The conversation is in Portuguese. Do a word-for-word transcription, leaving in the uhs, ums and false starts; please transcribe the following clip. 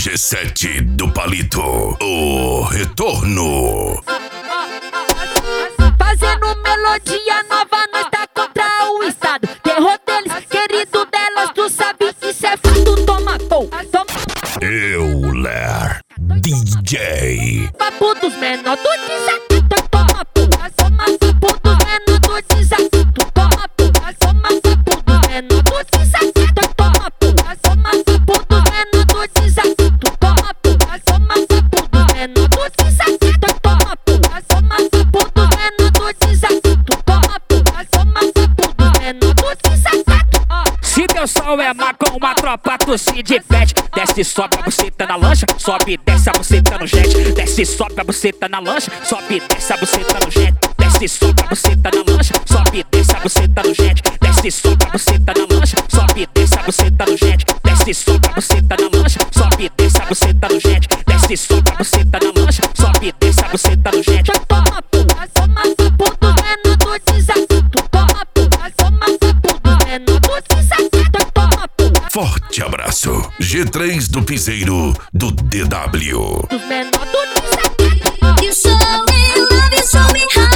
G sete do Palito, o retorno. Fazendo melodia nova, nós tá contra o estado. Terror deles, querido delas, tu sabe que isso é fato. Toma, pô, toma. Euler D J. Papo dos menor do desacato. Toma, pô, toma, papo dos menor do desacato. Toma, pô, toma, papo dos menor do desacato. Toma, pô, toma, papo dos menor do desacato. Toma, pô, toma, papo dos menor do desacato. Toma, pô, toma, papo dos menor do desacato. Toma, pô, toma, papo dos menor do desacato. Se teu sol é má com uma tropa, tu se diverte. Desce, sobe a buceta na lancha, sobe, desce a buceta no jet. Desce, sobe a buceta na lancha, sobe, desce a buceta no jet. Desce, sobe a buceta na lancha, sobe, desce a buceta no jet. Desce, sobe a buceta na lancha, sobe, desce a buceta no jet. Desce, sobe a buceta na lancha, sobe, desce a buceta no jet. Desce, sobe a buceta na lancha, sobe, desce a buceta no jet. Toma, pô, toma, papo dos menor do desacato. Toma, pô, toma, papo dos menor do desacato. Toma, pô, Forte abraço. G três do Piseiro do D W. dos menor do desacato. You show me love, you show me how.